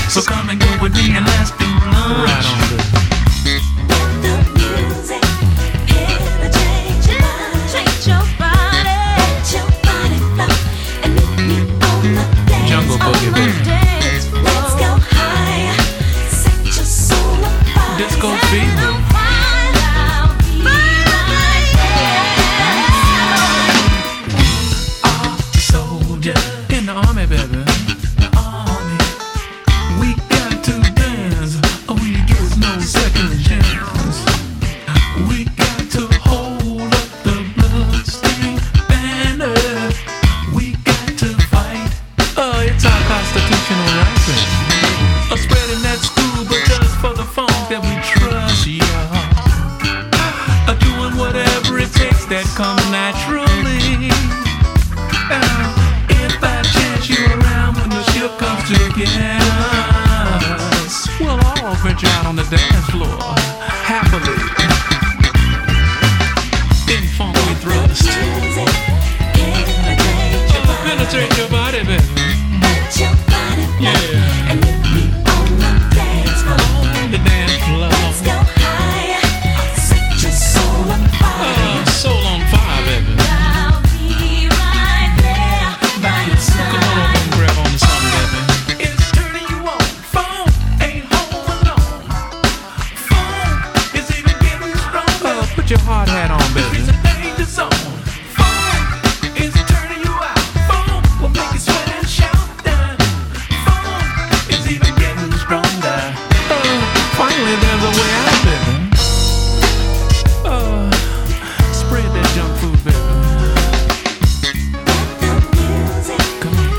So come and go with me and let's do lunch. Right on, baby. Jungle Boogie, baby. Let's go high, set your soul afire. Disco fever. Soldier In the army, baby. the army, we got to dance. We get no second chance. We got to hold up the bloodstained banner. We got to fight. It's our constitutional right, baby. Spreading that school, but just for the funk that we trust, y'all. Doing whatever it takes that comes naturally. If by chance you're around when the ship comes to get us, We'll all venture out on the dance floor, happily. in funk we thrust. Penetrate your body, baby. Yeah, And meet me on the dance floor. on the dance floor. Let's go high, set your soul afire. Soul on fire, baby. I'll be right there by your Come on side. over and grab on to something, baby. It's turning you on. Funk ain't home alone. Funk is even getting stronger. Put your hard hat on, baby. It's a danger zone. Funk is turning you out. Funk will make you sweat and shout down. Funk is even getting stronger. Finally, there's a way out, baby. Spread that junk food, baby. Come on.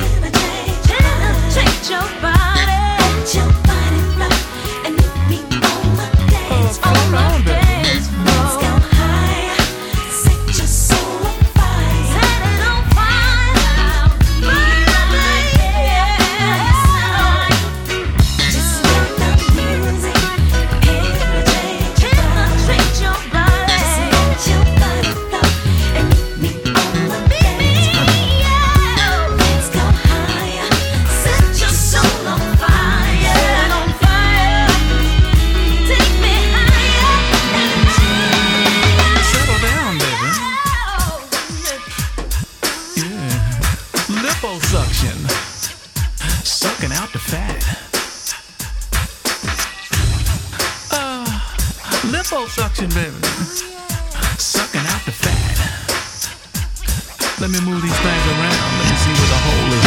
Change your body. Let your body flow. And meet me on the dance floor. come on, baby. Let's go high, set your soul afire. Set it on fire. Right there. Just let the music penetrate your body. Just let your body flow and meet me on the dance floor. Let's go higher, set your soul on fire. Take me higher. Settle down, baby. Yeah. Liposuction. Sucking out the fat. Liposuction, baby. Sucking out the fat. Let me move these things around. Let me see where the hole is